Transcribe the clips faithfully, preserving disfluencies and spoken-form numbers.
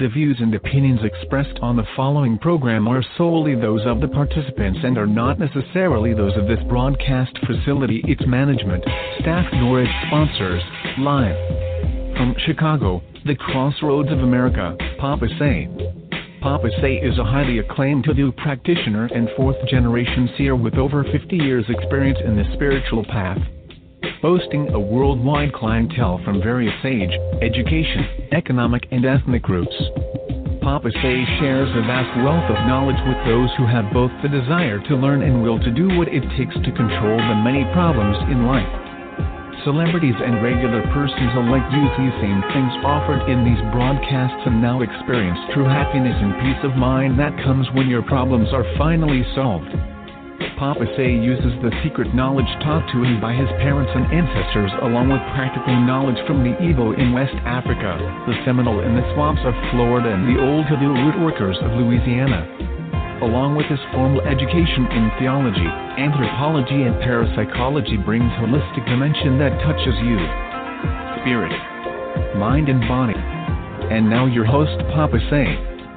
The views and opinions expressed on the following program are solely those of the participants and are not necessarily those of this broadcast facility, its management, staff, nor its sponsors. Live from Chicago, the crossroads of America, Papa Say. Papa Say is a highly acclaimed Hoodoo practitioner and fourth-generation seer with over fifty years' experience in the spiritual path, boasting a worldwide clientele from various age, education, economic, and ethnic groups. Papa Say shares a vast wealth of knowledge with those who have both the desire to learn and will to do what it takes to control the many problems in life. Celebrities and regular persons alike use these same things offered in these broadcasts and now experience true happiness and peace of mind that comes when your problems are finally solved. Papa Say uses the secret knowledge taught to him by his parents and ancestors, along with practical knowledge from the Igbo in West Africa, the Seminole in the swamps of Florida, and the old Hoodoo rootworkers of Louisiana. Along with his formal education in theology, anthropology, and parapsychology, brings holistic dimension that touches you, spirit, mind, and body. And now your host, Papa Say.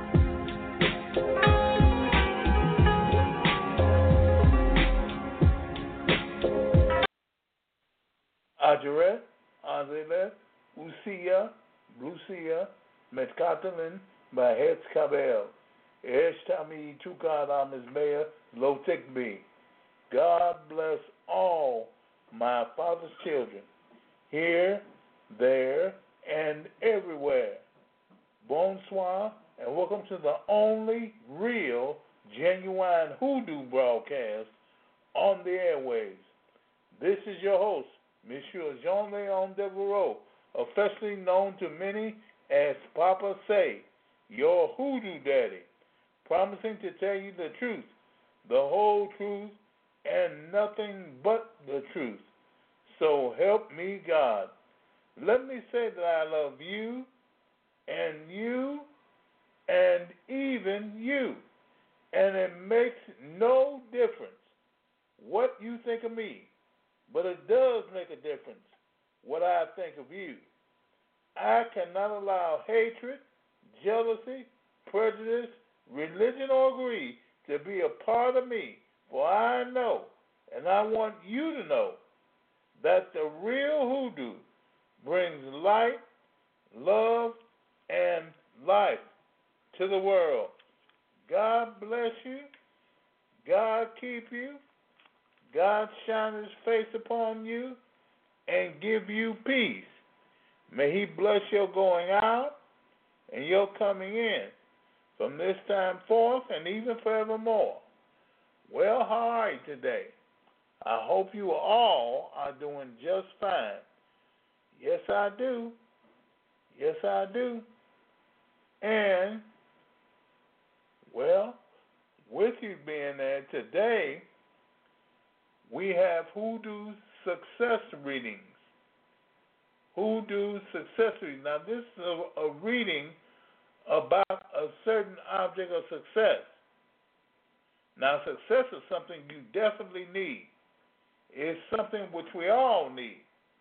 Ajaret, Azelet, Usia, Lucia, Metkatalin, Mahetz Kabel, Eshtami Tukadam Ismea, Lotikbi. God bless all my father's children, here, there, and everywhere. Bonsoir, and welcome to the only real, genuine Hoodoo broadcast on the airwaves. This is your host, Monsieur Jean-Leon Devereaux, affectionately known to many as Papa Say, your Hoodoo Daddy, promising to tell you the truth, the whole truth, and nothing but the truth. So help me God. Let me say that I love you, and you, and even you, and it makes no difference what you think of me. But it does make a difference what I think of you. I cannot allow hatred, jealousy, prejudice, religion, or greed to be a part of me. For I know, and I want you to know, that the real Hoodoo brings light, love, and life to the world. God bless you. God keep you. God shine his face upon you and give you peace. May he bless your going out and your coming in from this time forth and even forevermore. Well, how are you today? I hope you all are doing just fine. Yes, I do. Yes, I do. And, well, with you being there today, we have Hoodoo success readings. Hoodoo success readings. Now, this is a, a reading about a certain object of success. Now, success is something you definitely need. It's something which we all need.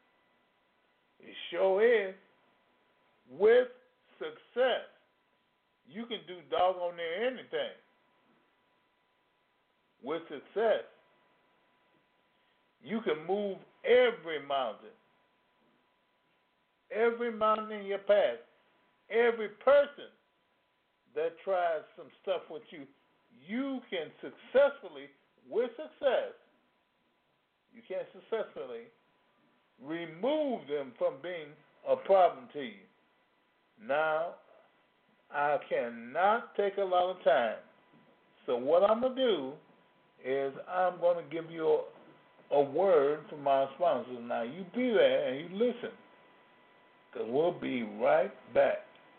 It sure is. With success, you can do doggone near anything. With success, you can move every mountain. Every mountain in your path. Every person that tries some stuff with you, you can successfully, with success, you can successfully remove them from being a problem to you. Now, I cannot take a lot of time. So what I'm going to do is I'm going to give you a, a word from my sponsors. Now, you be there and you listen, because we'll be right back.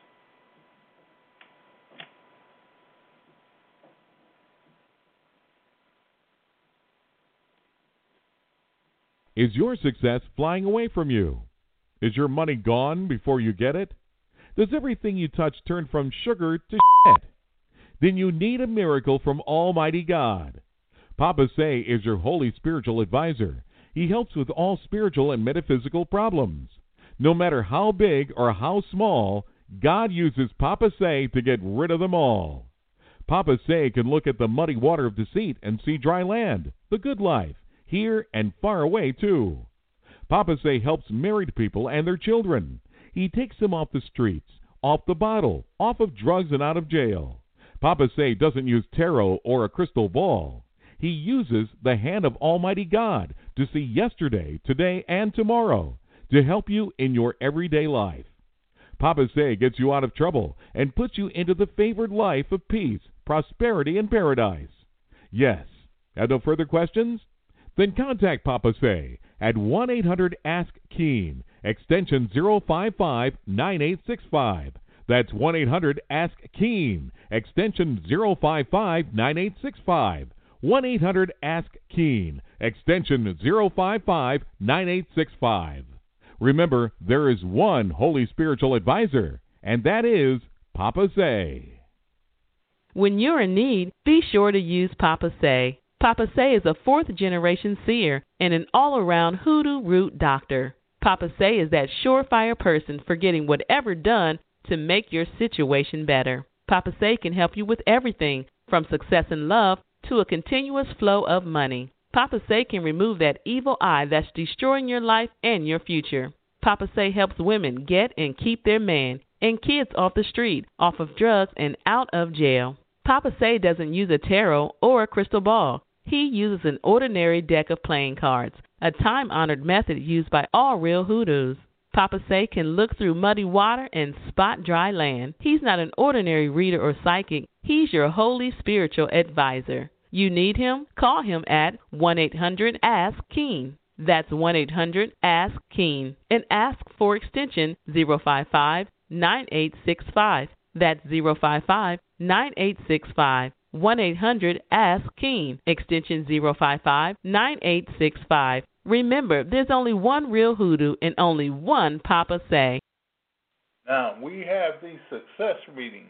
Is your success flying away from you? Is your money gone before you get it? Does everything you touch turn from sugar to shit? Then you need a miracle from Almighty God. Papa Say is your holy spiritual advisor. He helps with all spiritual and metaphysical problems. No matter how big or how small, God uses Papa Say to get rid of them all. Papa Say can look at the muddy water of deceit and see dry land, the good life, here and far away too. Papa Say helps married people and their children. He takes them off the streets, off the bottle, off of drugs and out of jail. Papa Say doesn't use tarot or a crystal ball. He uses the hand of Almighty God to see yesterday, today, and tomorrow to help you in your everyday life. Papa Say gets you out of trouble and puts you into the favored life of peace, prosperity, and paradise. Yes. Have no further questions? Then contact Papa Say at one eight hundred ask keen, extension zero five five nine eight six five. That's one eight hundred ask keen, extension zero five five nine eight six five. one eight hundred ask keen, extension zero five five nine eight six five. Remember, there is one Holy Spiritual Advisor, and that is Papa Say. When you're in need, be sure to use Papa Say. Papa Say is a fourth-generation seer and an all-around hoodoo root doctor. Papa Say is that surefire person for getting whatever done to make your situation better. Papa Say can help you with everything from success in love to a continuous flow of money. Papa Say can remove that evil eye that's destroying your life and your future. Papa Say helps women get and keep their man and kids off the street, off of drugs, and out of jail. Papa Say doesn't use a tarot or a crystal ball. He uses an ordinary deck of playing cards, a time-honored method used by all real hoodoos. Papa Say can look through muddy water and spot dry land. He's not an ordinary reader or psychic. He's your holy spiritual advisor. You need him? Call him at one eight hundred ask keen. That's one eight hundred ask keen. And ask for extension zero five five nine eight six five. That's zero five five nine eight six five. one eight hundred ask keen, extension zero five five nine eight six five. Remember, there's only one real hoodoo and only one Papa Say. Now, we have these success readings.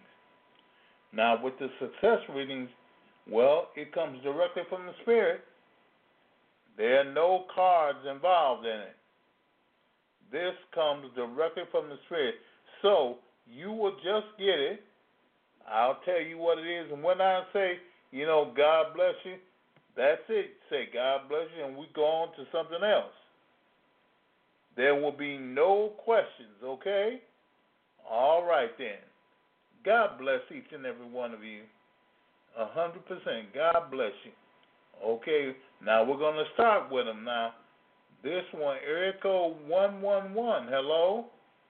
Now, with the success readings, well, it comes directly from the Spirit. There are no cards involved in it. This comes directly from the Spirit. So, you will just get it. I'll tell you what it is. And when I say, you know, God bless you, that's it. Say, God bless you, and we go on to something else. There will be no questions, okay? All right, then. God bless each and every one of you. A hundred percent. God bless you. Okay, now we're going to start with them now. This one, area code one one one. Hello?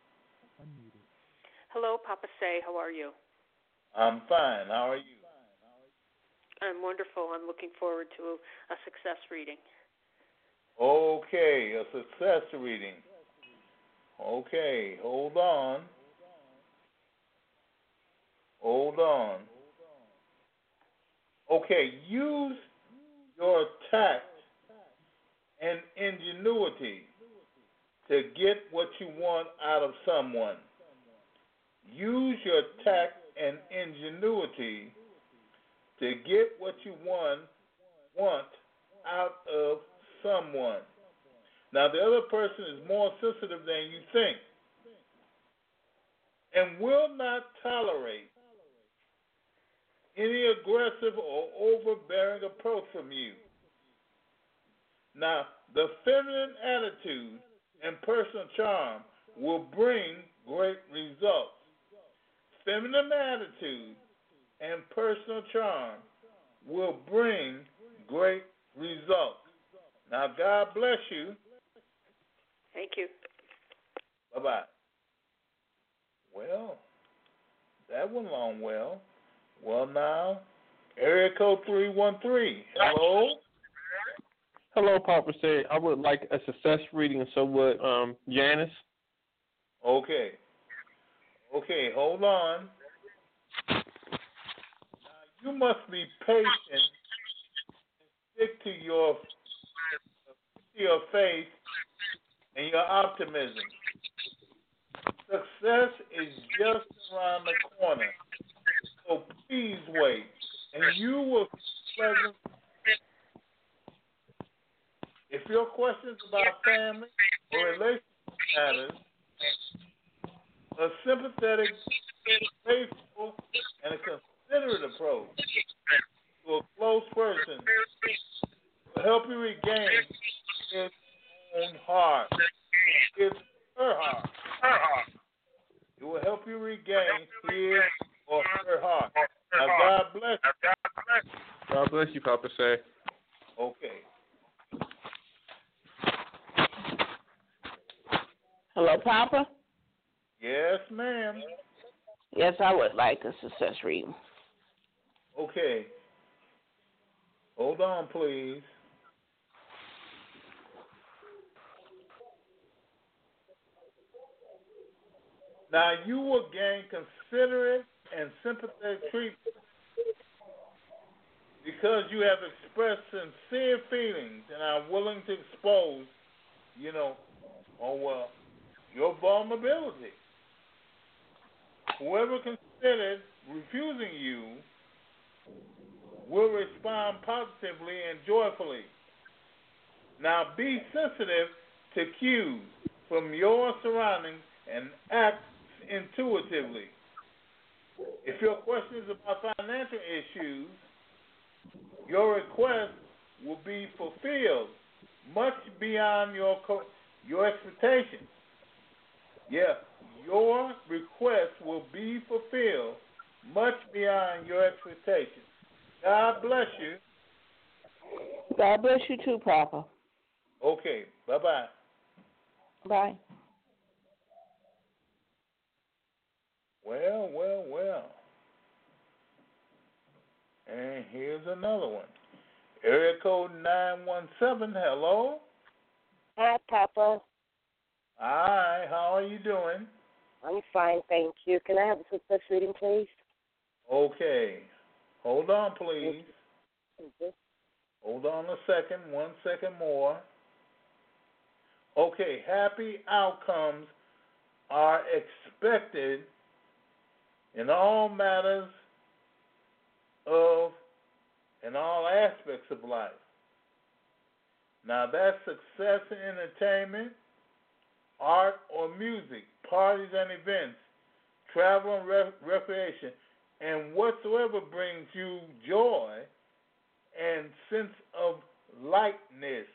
Hello, Papa Say. How are you? I'm fine. How are you? I'm wonderful. I'm looking forward to a success reading. Okay, a success reading. Okay, hold on. Hold on. Okay, use your tact and ingenuity to get what you want out of someone. Use your tact and ingenuity to get what you want, want out of someone. Now, the other person is more sensitive than you think and will not tolerate any aggressive or overbearing approach from you. Now, the feminine attitude and personal charm will bring great results. Feminine attitude and personal charm will bring great results. Now, God bless you. Thank you. Bye-bye. Well, that went along well. Well, now, area code three one three. Hello? Hello, Papa Say. I would like a success reading, and so would um, Janice. Okay. Okay, hold on. Now, you must be patient and stick to your, to your faith and your optimism. Success is just around the corner. So please wait, and you will be pleasant. If your questions about family or relationship matters, a sympathetic, faithful, and a considerate approach to a close person will help you regain his own heart. His her heart. Her heart. It will help you regain his or her heart. Now, God bless you. God bless you, Papa Say. Okay. Hello, Papa? Yes, ma'am. Yes, I would like a success reading. Okay. Hold on, please. Now, you will gain considerate and sympathetic treatment because you have expressed sincere feelings and are willing to expose, you know, oh well, your vulnerability. Whoever considered refusing you will respond positively and joyfully. Now, be sensitive to cues from your surroundings and act intuitively. If your question is about financial issues, your request will be fulfilled much beyond your co- your expectations. Yeah, your request will be fulfilled much beyond your expectations. God bless you. God bless you too, Papa. Okay, bye-bye. Bye. Well, well, well. And here's another one. Area code nine one seven, hello? Hi, Papa. Hi, how are you doing? I'm fine, thank you. Can I have a success reading, please? Okay. Hold on, please. Mm-hmm. Hold on a second, one second more. Okay, happy outcomes are expected in all matters of, in all aspects of life. Now that's success in entertainment, art or music, parties and events, travel and rec- recreation, and whatsoever brings you joy and sense of lightness.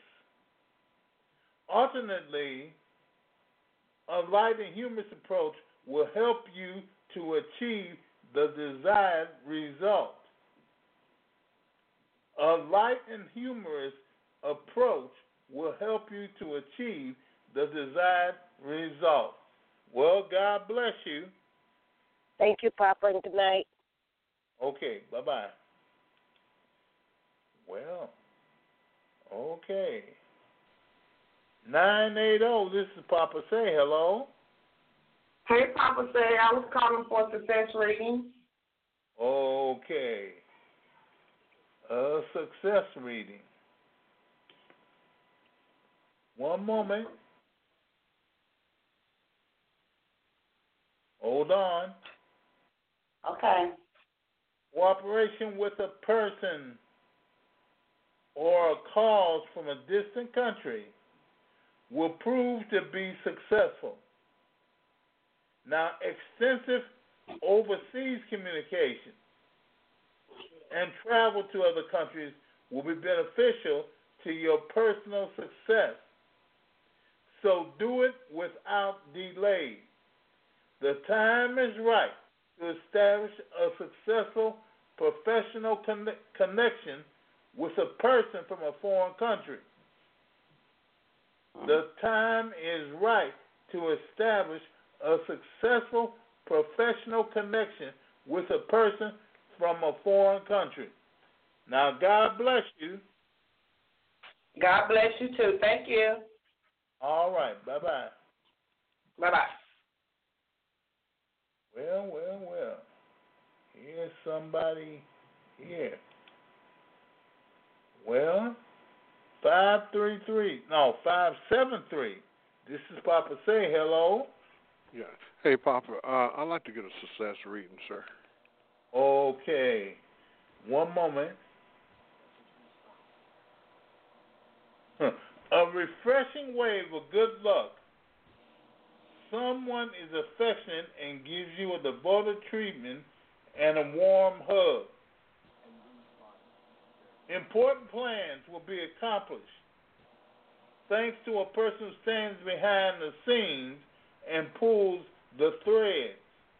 Alternately, a light and humorous approach will help you to achieve the desired result. A light and humorous approach will help you to achieve the desired result. Well, God bless you. Thank you, Papa, and good night. Okay, bye-bye. Well, okay. nine eighty, this is Papa Say, hello? Hey, Papa Say, I was calling for a success reading. Okay. A success reading. One moment. Hold on. Okay. Cooperation with a person or a cause from a distant country will prove to be successful. Now, extensive overseas communication and travel to other countries will be beneficial to your personal success. So do it without delay. The time is right to establish a successful professional con- connection with a person from a foreign country. The time is right to establish a successful professional connection with a person from a foreign country. Now, God bless you. God bless you too. Thank you. All right. Bye-bye. Bye-bye. Well, well, well. Here's somebody here. Well, five three three, no, five seven three. This is Papa Say, hello. Yeah. Hey, Papa, uh, I'd like to get a success reading, sir. Okay. One moment. Huh. A refreshing wave of good luck someone is affectionate and gives you a devoted treatment and a warm hug. Important plans will be accomplished thanks to a person who stands behind the scenes and pulls the threads.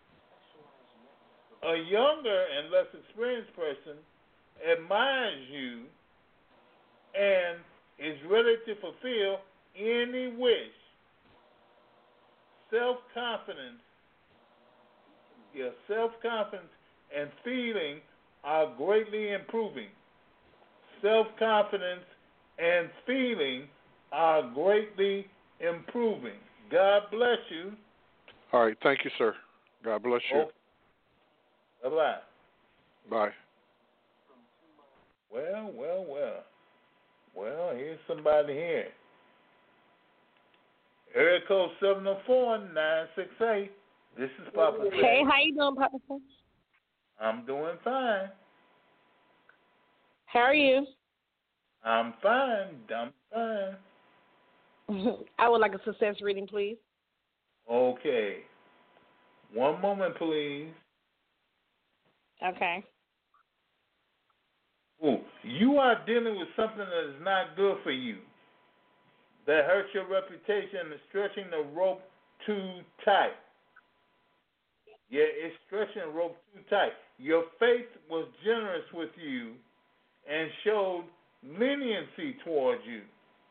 A younger and less experienced person admires you and is ready to fulfill any wish. Self-confidence, your self-confidence and feeling are greatly improving. Self-confidence and feeling are greatly improving. God bless you. All right. Thank you, sir. God bless you. Okay. Bye-bye. Bye. Well, well, well. Well, here's somebody here. Area code seven oh four, nine six eight. This is Papa Say. Hey, how you doing, Papa Say? I'm doing fine. How are you? I'm fine. I'm fine. I would like a success reading, please. Okay. One moment, please. Okay. Ooh, you are dealing with something that is not good for you, that hurts your reputation and is stretching the rope too tight. Yeah, it's stretching the rope too tight. Your faith was generous with you and showed leniency towards you.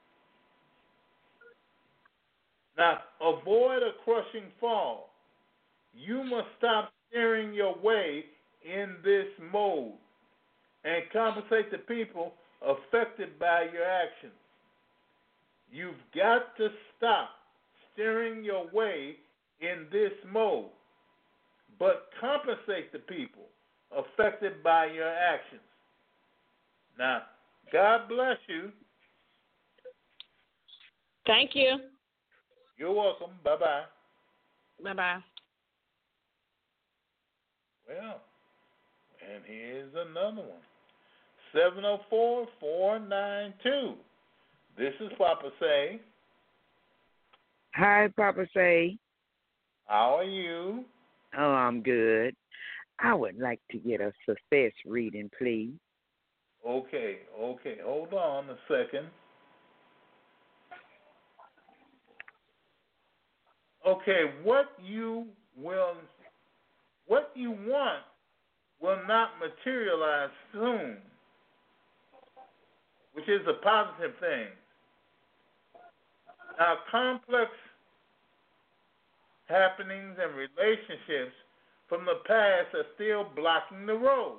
Now, avoid a crushing fall. You must stop steering your way in this mode and compensate the people affected by your actions. You've got to stop steering your way in this mode, but compensate the people affected by your actions. Now, God bless you. Thank you. You're welcome. Bye-bye. Bye-bye. Well, and here's another one. seven oh four, four nine two. This is Papa Say. Hi, Papa Say. How are you? Oh, I'm good. I would like to get a success reading, please. Okay, okay. Hold on a second. Okay, what you will, what you want will not materialize soon, which is a positive thing. Now, complex happenings and relationships from the past are still blocking the road.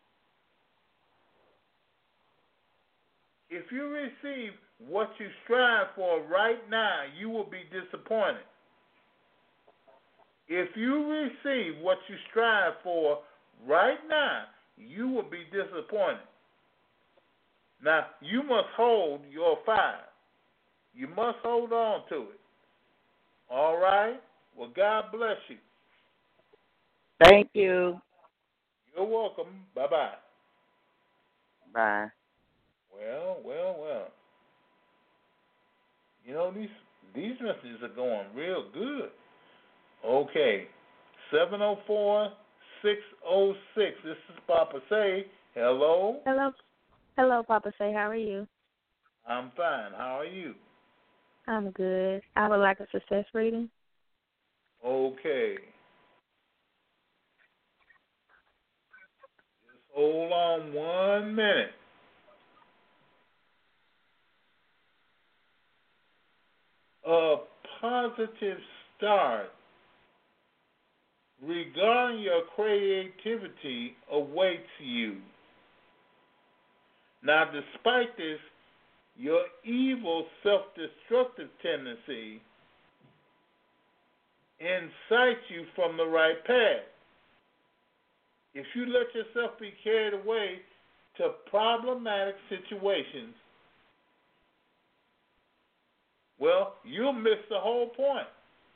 If you receive what you strive for right now, you will be disappointed. If you receive what you strive for right now, you will be disappointed. Now, you must hold your fire. You must hold on to it. All right? Well, God bless you. Thank you. You're welcome. Bye-bye. Bye. Well, well, well. You know, these these messages are going real good. Okay. seven oh four, six oh six. This is Papa Say. Hello. Hello. Hello, Papa Say. How are you? I'm fine. How are you? I'm good. I would like a success reading. Okay. Just hold on one minute. A positive start regarding your creativity awaits you. Now, despite this, your evil self-destructive tendency incites you from the right path. If you let yourself be carried away to problematic situations, well, you'll miss the whole point.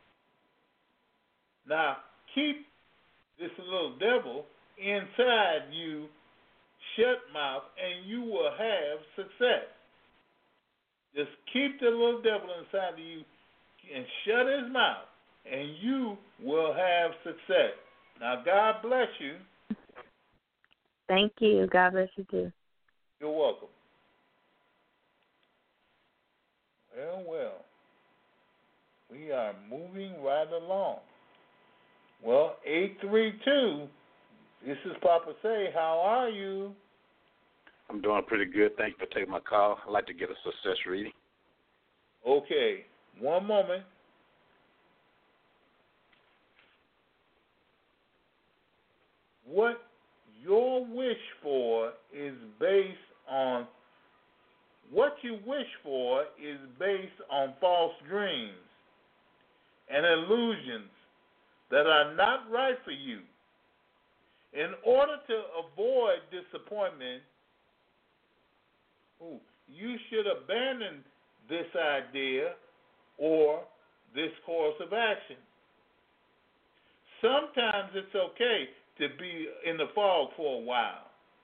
Now, keep this little devil inside you, shut mouth, and you will have success. Just keep the little devil inside of you and shut his mouth, and you will have success. Now, God bless you. Thank you. God bless you too. You're welcome. Well, well, we are moving right along. Well, eight three two, this is Papa Say. How are you? I'm doing pretty good. Thank you for taking my call. I'd like to get a success reading. Okay, one moment. What your wish for is based on what you wish for is based on false dreams and illusions that are not right for you. In order to avoid disappointment, ooh, you should abandon this idea or this course of action. Sometimes it's okay to be in the fog for a while.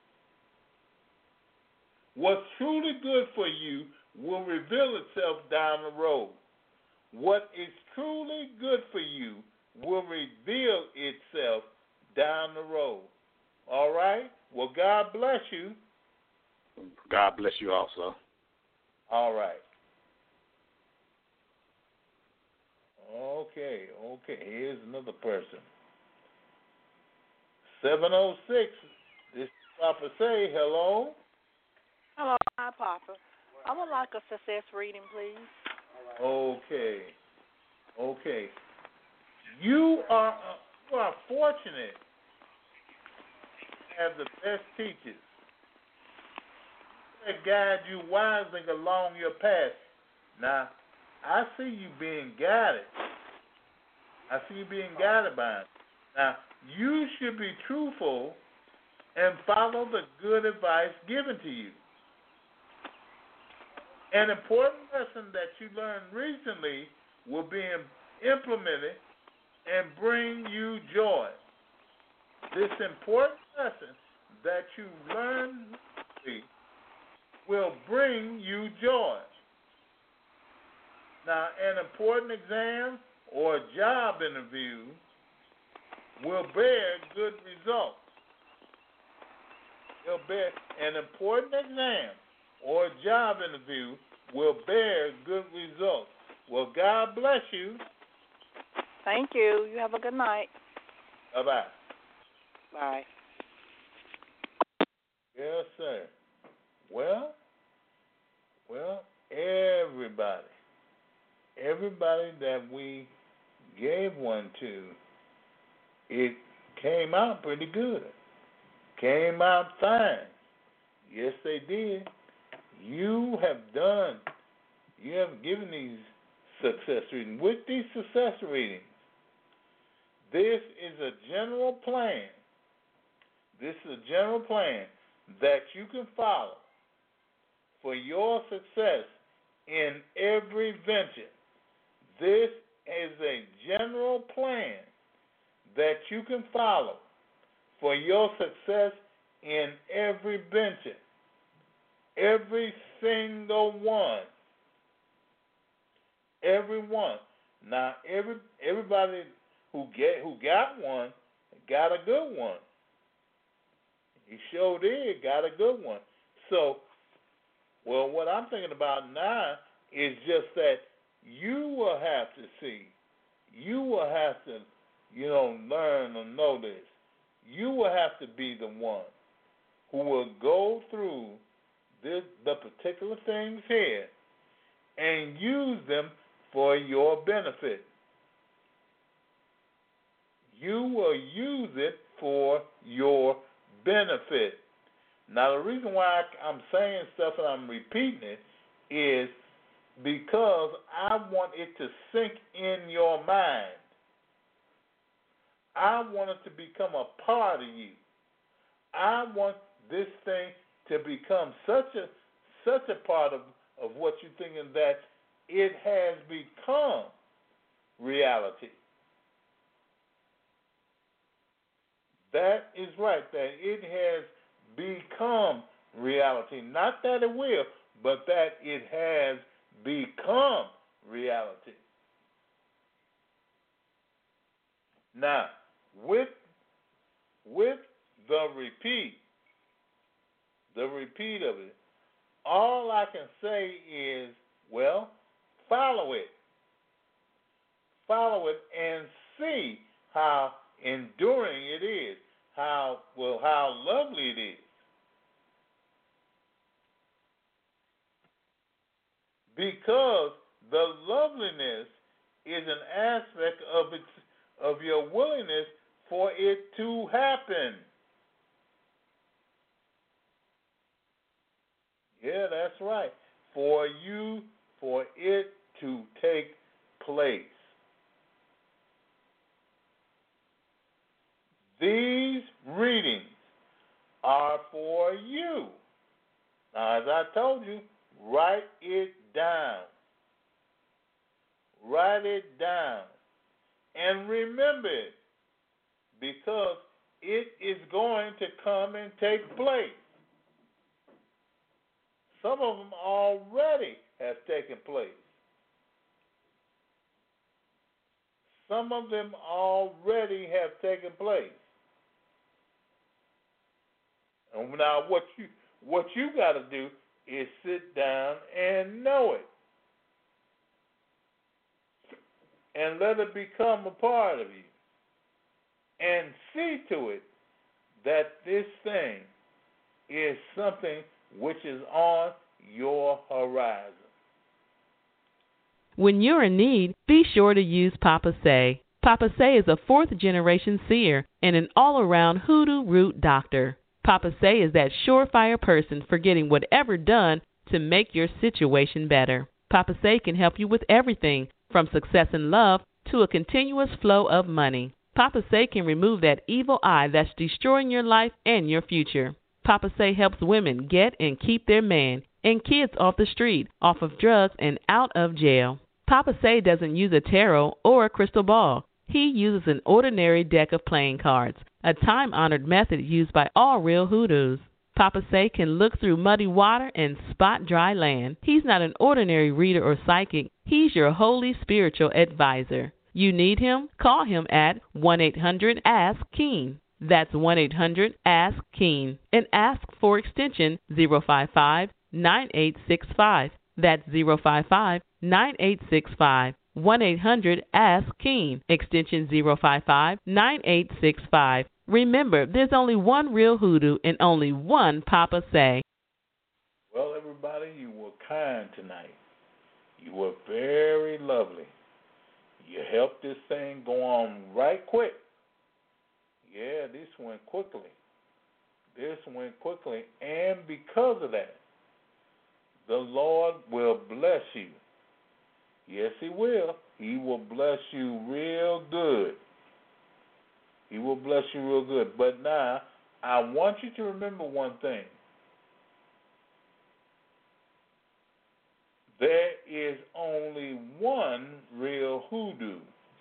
What's truly good for you will reveal itself down the road. What is truly good for you will reveal itself down the road. All right? Well, God bless you. God bless you also. All right. Okay, okay. Here's another person. seven oh six, this is Papa Say. Hello. Hello, hi, Papa. I would like a success reading, please. Okay. Okay. You are uh, you are fortunate to have the best teachers that guide you wisely along your path. Now, I see you being guided. I see you being guided by them. Now, you should be truthful and follow the good advice given to you. An important lesson that you learned recently will be implemented and bring you joy. This important lesson that you learned recently will bring you joy. Now, an important exam or job interview will bear good results. It'll bear an important exam or job interview will bear good results. Well, God bless you. Thank you. You have a good night. Bye-bye. Bye. Yes, sir. Well, well, everybody, everybody that we gave one to, it came out pretty good. Came out fine. Yes, they did. You have done, you have given these success readings. With these success readings, this is a general plan. This is a general plan that you can follow for your success in every venture. This is a general plan that you can follow for your success in every venture. Every single one. Every one. Now, every everybody who get who got one got a good one. He sure did got a good one. So, well, what I'm thinking about now is just that you will have to see. You will have to, you know, learn or know this. You will have to be the one who will go through this, the particular things here and use them for your benefit. You will use it for your benefit. Now, the reason why I'm saying stuff and I'm repeating it is because I want it to sink in your mind. I want it to become a part of you. I want this thing to become such a such a part of, of what you're thinking that it has become reality. That is right, that it has become reality. Not that it will, but that it has become reality. Now, with with the repeat, the repeat of it, all I can say is, well, follow it. Follow it and see how enduring it is, how well how lovely it is. Because the loveliness is an aspect of its of your willingness for it to happen. Yeah, that's right. For you, for it to take place. These readings are for you. Now, as I told you, write it down. Write it down. And remember it, because it is going to come and take place. Some of them already have taken place. Some of them already have taken place. And now what you what you got to do is sit down and know it. And let it become a part of you. And see to it that this thing is something which is on your horizon. When you're in need, be sure to use Papa Say. Papa Say is a fourth-generation seer and an all-around hoodoo root doctor. Papa Say is that surefire person for getting whatever done to make your situation better. Papa Say can help you with everything from success in love to a continuous flow of money. Papa Say can remove that evil eye that's destroying your life and your future. Papa Say helps women get and keep their man and kids off the street, off of drugs, and out of jail. Papa Say doesn't use a tarot or a crystal ball. He uses an ordinary deck of playing cards, a time-honored method used by all real hoodoos. Papa Say can look through muddy water and spot dry land. He's not an ordinary reader or psychic. He's your holy spiritual advisor. You need him? Call him at one eight hundred ask Keen. That's one eight hundred ask Keen. And ask for extension zero five five nine eight six five. That's zero five five nine eight six five. one eight hundred ask Keen. Extension zero five five nine eight six five. Remember, there's only one real hoodoo and only one Papa Say. Well, everybody, you were kind tonight. You were very lovely. You helped this thing go on right quick. Yeah, this went quickly. This went quickly. And because of that, the Lord will bless you. Yes, He will. He will bless you real good. He will bless you real good. But now, I want you to remember one thing. There is only one real hoodoo.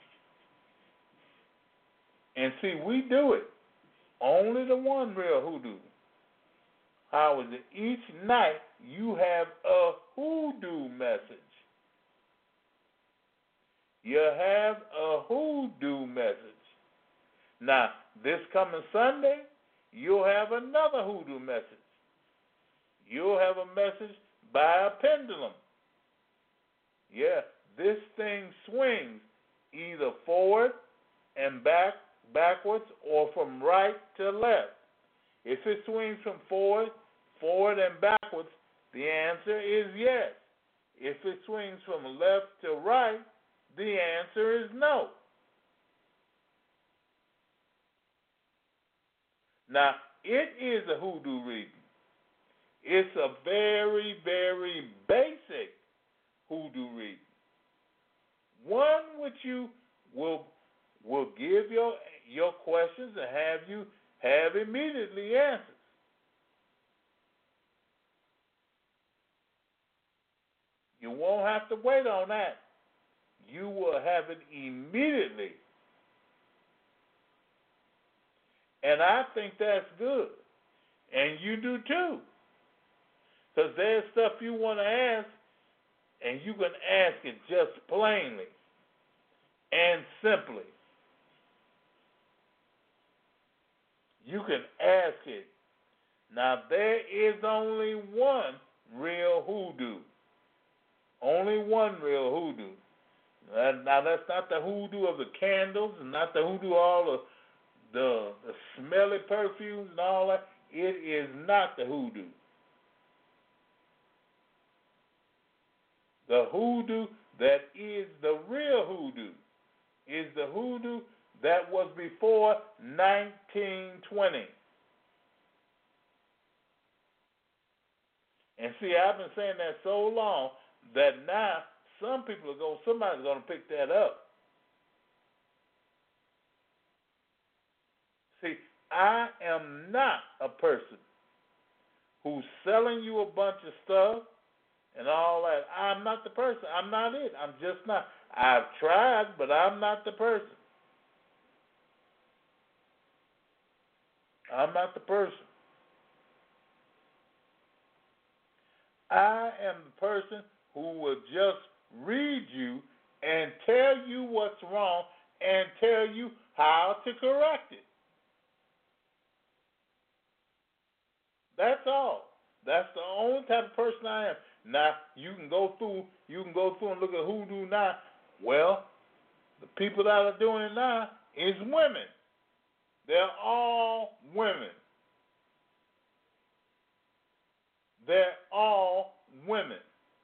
And see, we do it. Only the one real hoodoo. How is it? Each night you have a hoodoo message. You have a hoodoo message. Now, this coming Sunday, you'll have another hoodoo message. You'll have a message by a pendulum. Yeah, this thing swings either forward and back, backwards, or from right to left. If it swings from forward, forward and backwards, the answer is yes. If it swings from left to right, the answer is no. Now, it is a hoodoo reading. It's a very, very basic hoodoo reading. One which you will will give your your questions and have you have immediately answers. You won't have to wait on that. You will have it immediately. And I think that's good. And you do too. Because there's stuff you want to ask, and you can ask it just plainly and simply. You can ask it. Now, there is only one real hoodoo. Only one real hoodoo. Now, that's not the hoodoo of the candles, and not the hoodoo of all the, the, the smelly perfumes and all that. It is not the hoodoo. The hoodoo that is the real hoodoo is the hoodoo that was before nineteen twenty. And see, I've been saying that so long that now some people are going, somebody's going to pick that up. See, I am not a person who's selling you a bunch of stuff and all that. I'm not the person. I'm not it. I'm just not. I've tried, but I'm not the person. I'm not the person. I am the person who will just read you and tell you what's wrong and tell you how to correct it. That's all. That's the only type of person I am. Now, you can go through, you can go through and look at hoodoo now. Well, the people that are doing it now is women. They're all women. They're all women.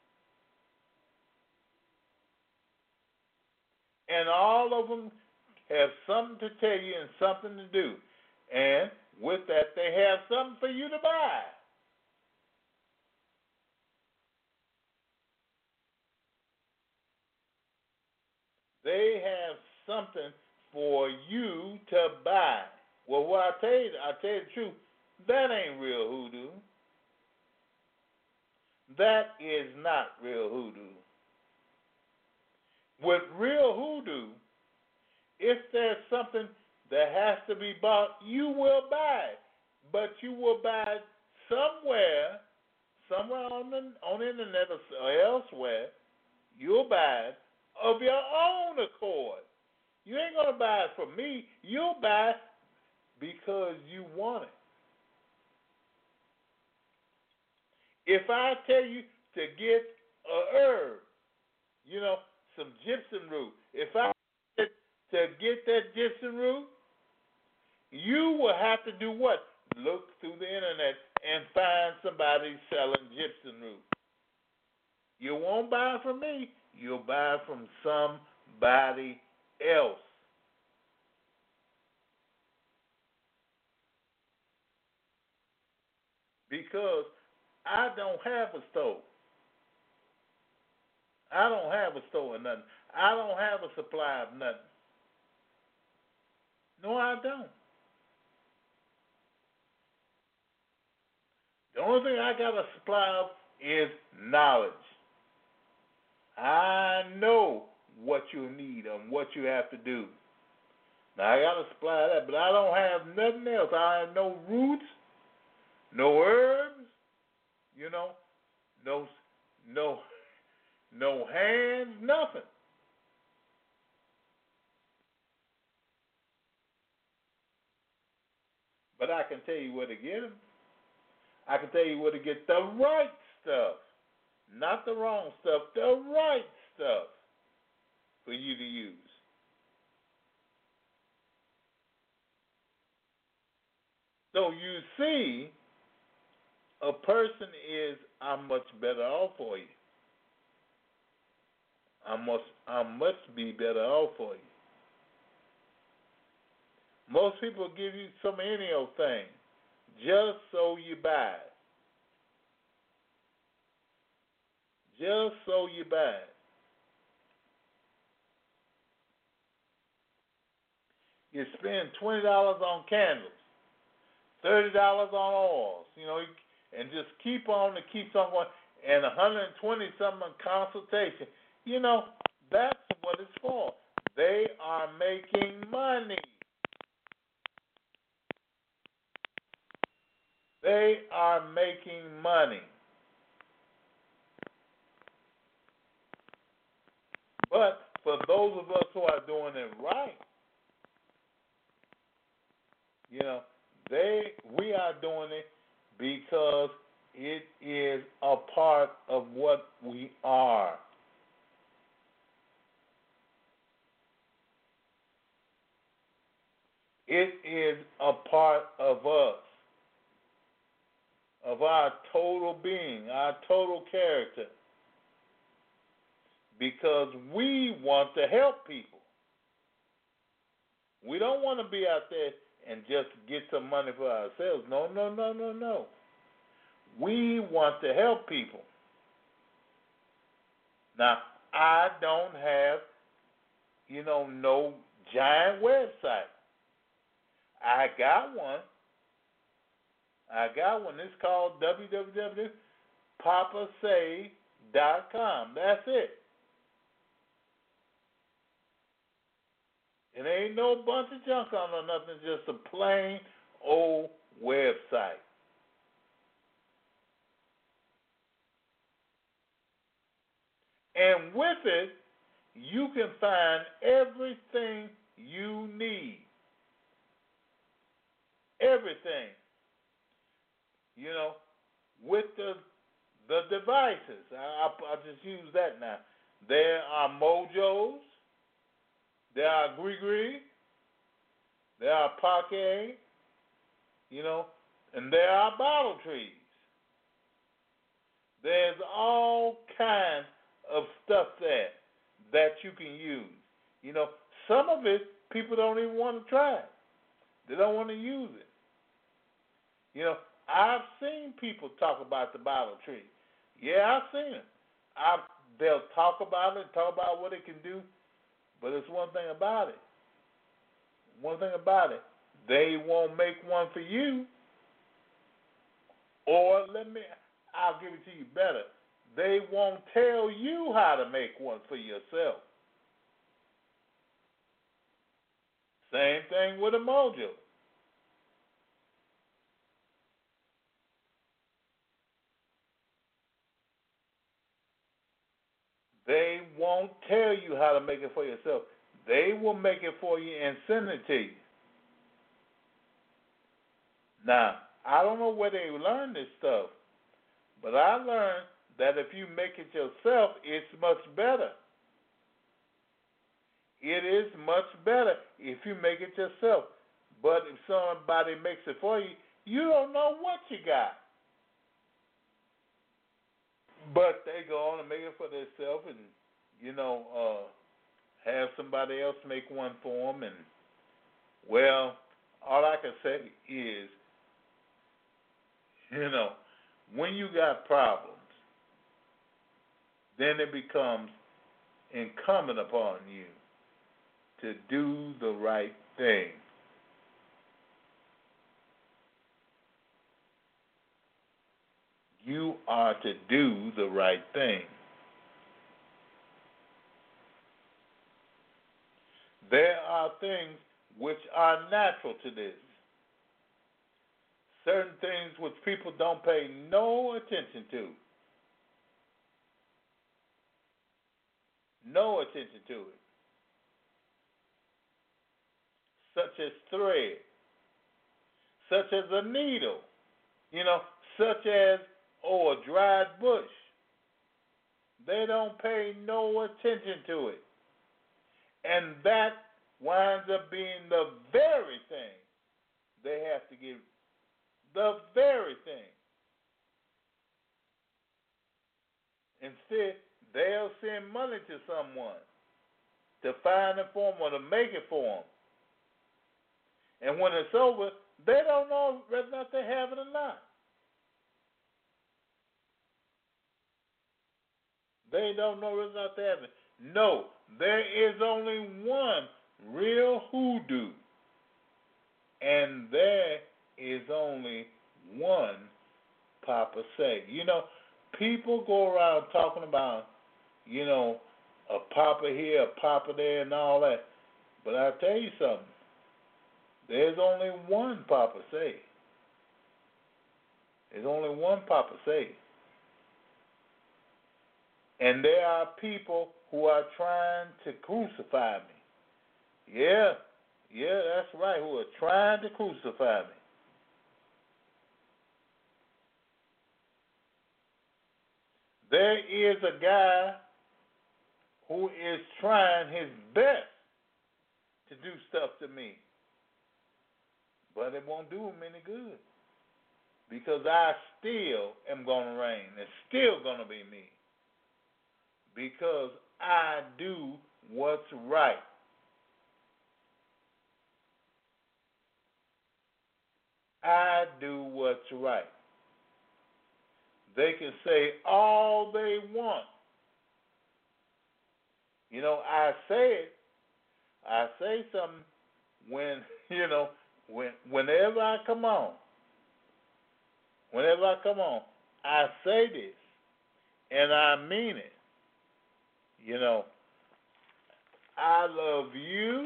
And all of them have something to tell you and something to do. And with that, they have something for you to buy. They have something for you to buy. Well, what I tell you, I tell you the truth, that ain't real hoodoo. That is not real hoodoo. With real hoodoo, if there's something that has to be bought, you will buy it. But you will buy it somewhere, somewhere on the on the internet or elsewhere. You'll buy it of your own accord. You ain't gonna buy it from me. You'll buy it because you want it. If I tell you to get a herb, you know, some gypsum root. If I tell you to get that gypsum root, you will have to do what? Look through the internet and find somebody selling gypsum root. You won't buy it from me. You'll buy it from somebody else. Because I don't have a store. I don't have a store or nothing. I don't have a supply of nothing. No, I don't. The only thing I got a supply of is knowledge. I know what you need and what you have to do. Now, I got to supply that, but I don't have nothing else. I have no roots, no herbs, you know, no, no, no hands, nothing. But I can tell you where to get them. I can tell you where to get the right stuff, not the wrong stuff, the right stuff for you to use. So you see, a person is, I'm much better off for you. I must, I must be better off for you. Most people give you some any old thing just so you buy it. Just so you buy it. You spend twenty dollars on candles, thirty dollars on oils, you know, and just keep on and keep on going, and one hundred twenty something on consultation. You know, that's what it's for. They are making money. They are making money. But for those of us who are doing it right, you know, They, we are doing it because it is a part of what we are. It is a part of us, of our total being, our total character, because we want to help people. We don't want to be out there and just get some money for ourselves. No, no, no, no, no. We want to help people. Now, I don't have, you know, no giant website. I got one. I got one. It's called w w w dot papa say dot com. That's it. It ain't no bunch of junk on or nothing. Just a plain old website. And with it, you can find everything you need. Everything. You know, with the the devices. I, I'll, I'll just use that now. There are Mojos. There are Gree, there are Pocket, you know, and there are bottle trees. There's all kinds of stuff there that you can use. You know, some of it people don't even want to try. They don't want to use it. You know, I've seen people talk about the bottle tree. Yeah, I've seen it. I, they'll talk about it, talk about what it can do. But it's one thing about it. One thing about it. They won't make one for you. Or let me, I'll give it to you better. They won't tell you how to make one for yourself. Same thing with a Mojo. They won't tell you how to make it for yourself. They will make it for you and send it to you. Now, I don't know where they learned this stuff, but I learned that if you make it yourself, it's much better. It is much better if you make it yourself. But if somebody makes it for you, you don't know what you got. But they go on and make it for themselves and, you know, uh, have somebody else make one for them. And, well, all I can say is, you know, when you got problems, then it becomes incumbent upon you to do the right thing. You are to do the right thing. There are things which are natural to this. Certain things which people don't pay no attention to. No attention to it. Such as thread. Such as a needle. You know, such as or a dried bush. They don't pay no attention to it. And that winds up being the very thing they have to give. The very thing. Instead, they'll send money to someone to find it for them or to make it for them. And when it's over, they don't know whether or not they have it or not. They don't know whether or not they have it. No, there is only one real hoodoo. And there is only one Papa Say. You know, people go around talking about, you know, a Papa here, a Papa there, and all that. But I'll tell you something. There's only one Papa Say. There's only one Papa Say. And there are people who are trying to crucify me. Yeah, yeah, that's right, who are trying to crucify me. There is a guy who is trying his best to do stuff to me, but it won't do him any good because I still am going to reign. It's still going to be me because I do what's right. I do what's right. They can say all they want. You know, I say it. I say something when, you know, when whenever I come on. Whenever I come on, I say this, and I mean it. You know, I love you,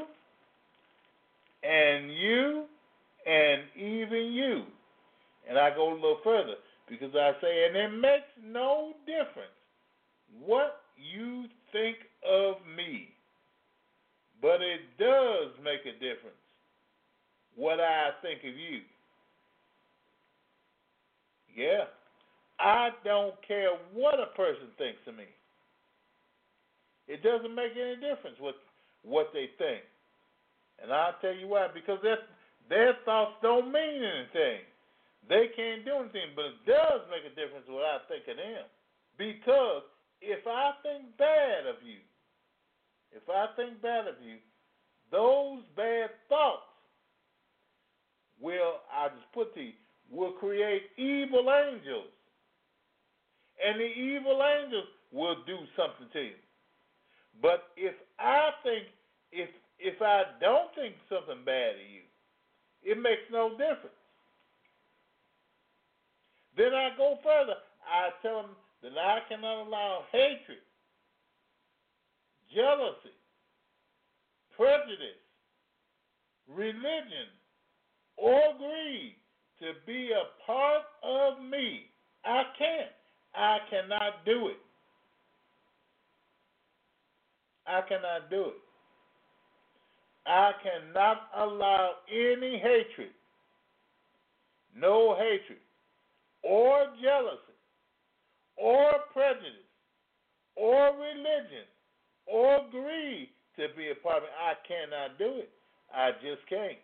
and you, and even you. And I go a little further because I say, and it makes no difference what you think of me, but it does make a difference what I think of you. Yeah, I don't care what a person thinks of me. It doesn't make any difference what what they think. And I'll tell you why, because their, their thoughts don't mean anything. They can't do anything, but it does make a difference what I think of them. Because if I think bad of you, if I think bad of you, those bad thoughts will, I just put the, will create evil angels. And the evil angels will do something to you. But if I think, if if I don't think something bad of you, it makes no difference. Then I go further. I tell them that I cannot allow hatred, jealousy, prejudice, religion, or greed to be a part of me. I can't. I cannot do it. I cannot do it. I cannot allow any hatred, no hatred, or jealousy, or prejudice, or religion, or greed to be a part of me. I cannot do it. I just can't.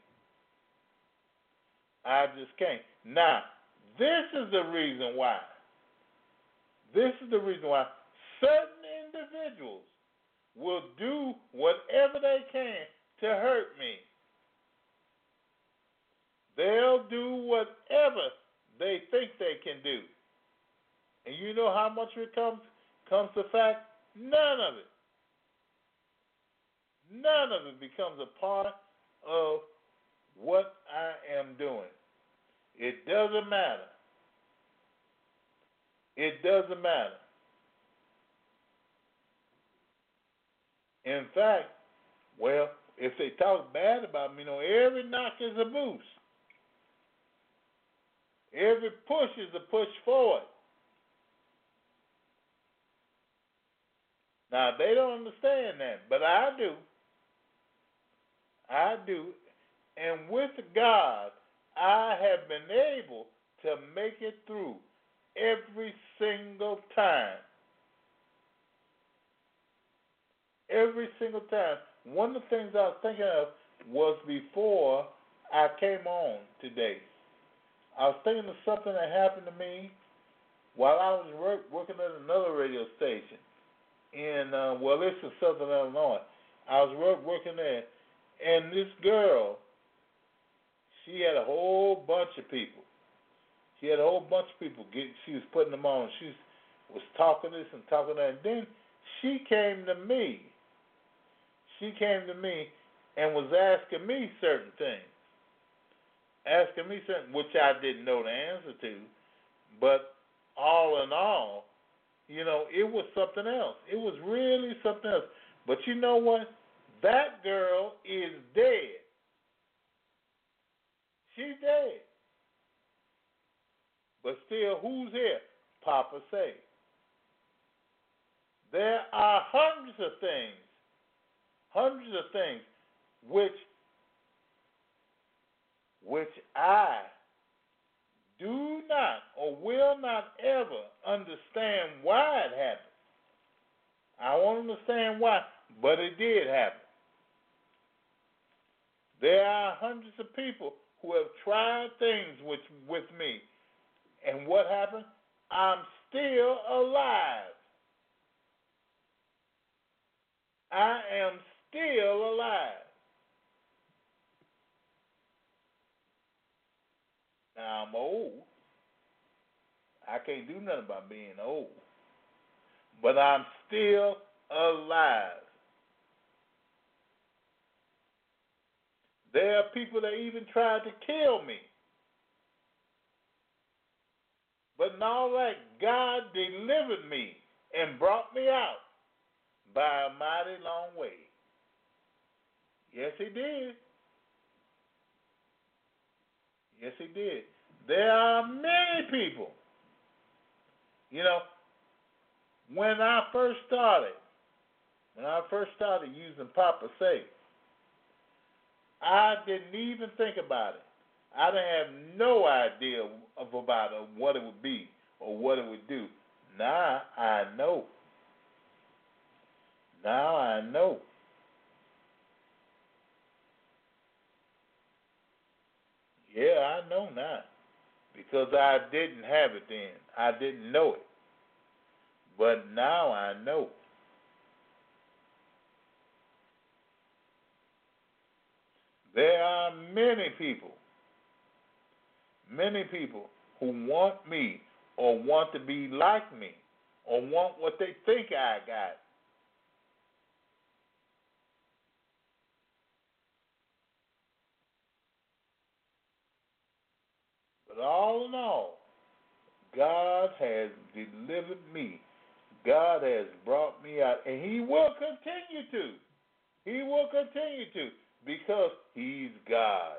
I just can't. Now, this is the reason why. This is the reason why certain individuals will do whatever they can to hurt me. They'll do whatever they think they can do. And you know how much it comes, comes to fact? None of it. None of it becomes a part of what I am doing. It doesn't matter. It doesn't matter. In fact, well, if they talk bad about me, you know, every knock is a boost. Every push is a push forward. Now, they don't understand that, but I do. I do. And with God, I have been able to make it through every single time. Every single time. One of the things I was thinking of was before I came on today. I was thinking of something that happened to me while I was work, working at another radio station in, uh, well, this is Southern Illinois. I was work, working there, and this girl, she had a whole bunch of people. She had a whole bunch of people. Get, she was putting them on. She was talking this and talking that. And then she came to me. She came to me and was asking me certain things. Asking me something which I didn't know the answer to, but all in all, you know, it was something else. It was really something else. But you know what? That girl is dead. She's dead. But still, who's here? Papa say. There are hundreds of things, hundreds of things which which I do not or will not ever understand why it happened. I won't understand why, but it did happen. There are hundreds of people who have tried things with, with me, and what happened? I'm still alive. I am still alive. Now, I'm old. I can't do nothing about being old. But I'm still alive. There are people that even tried to kill me. But in all that, God delivered me and brought me out by a mighty long way. Yes, He did. Yes, He did. There are many people. You know, when I first started, when I first started using Papa Say, I didn't even think about it. I didn't have no idea of about it, what it would be or what it would do. Now I know. Now I know. Yeah, I know now. Because I didn't have it then. I didn't know it. But now I know. There are many people, many people who want me or want to be like me or want what they think I got. But all in all, God has delivered me. God has brought me out, and He will continue to. He will continue to, because He's God.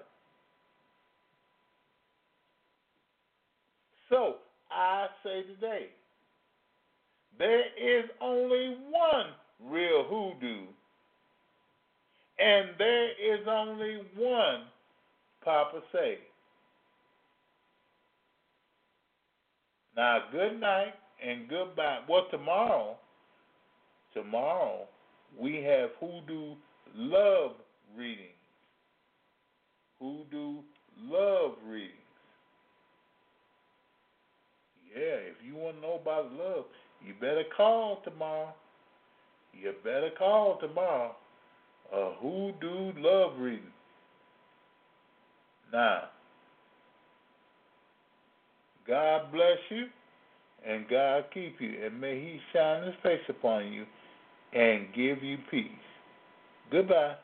So, I say today, there is only one real hoodoo, and there is only one Papa Say. Now, good night and goodbye. Well, tomorrow, tomorrow, we have Hoodoo Love readings. Hoodoo Love readings. Yeah, if you want to know about love, you better call tomorrow. You better call tomorrow. A Hoodoo Love reading. Now, God bless you, and God keep you, and may He shine His face upon you and give you peace. Goodbye.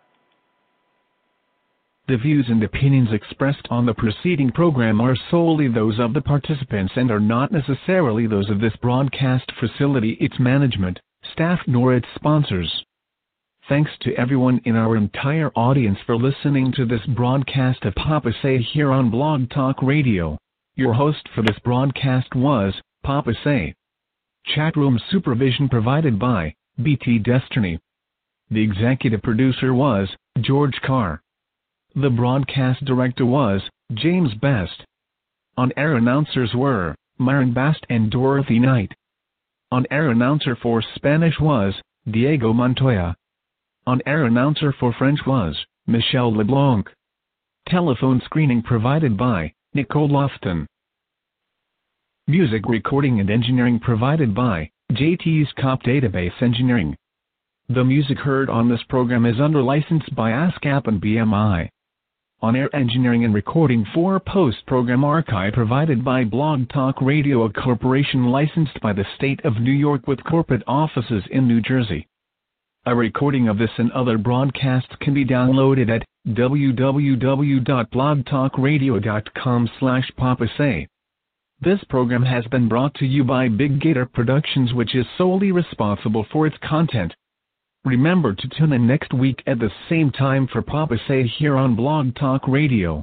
The views and opinions expressed on the preceding program are solely those of the participants and are not necessarily those of this broadcast facility, its management, staff, nor its sponsors. Thanks to everyone in our entire audience for listening to this broadcast of Papa Say here on Blog Talk Radio. Your host for this broadcast was Papa Say. Chatroom supervision provided by B T Destiny. The executive producer was George Carr. The broadcast director was James Best. On-air announcers were Myron Bast and Dorothy Knight. On-air announcer for Spanish was Diego Montoya. On-air announcer for French was Michelle LeBlanc. Telephone screening provided by Nicole Lofton. Music recording and engineering provided by J T's Cop Database Engineering. The music heard on this program is under license by ASCAP and B M I. On-air engineering and recording for post-program archive provided by Blog Talk Radio, a corporation licensed by the state of New York with corporate offices in New Jersey. A recording of this and other broadcasts can be downloaded at w w w dot blog talk radio dot com slash papasay. This program has been brought to you by Big Gator Productions, which is solely responsible for its content. Remember to tune in next week at the same time for Papa Say here on Blog Talk Radio.